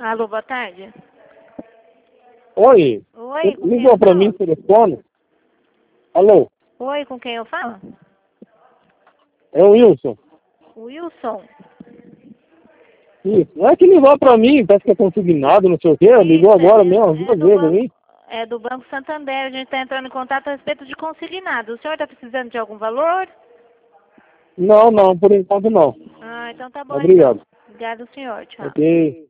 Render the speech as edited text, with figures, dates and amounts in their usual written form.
Alô, boa tarde. Oi. Oi, com quem Ligou eu pra falo? mim o telefone? Alô, Oi, com quem eu falo? é o Wilson. Wilson. Isso. Não é que ligou pra mim, parece que é consignado, não sei o quê. Ligou agora mesmo, duas vezes a mim. É do Banco Santander. A gente está entrando em contato a respeito de consignado. O senhor está precisando de algum valor? Não, por enquanto não. Ah, então tá bom. Obrigado. Então. Obrigado, senhor. Tchau. Ok.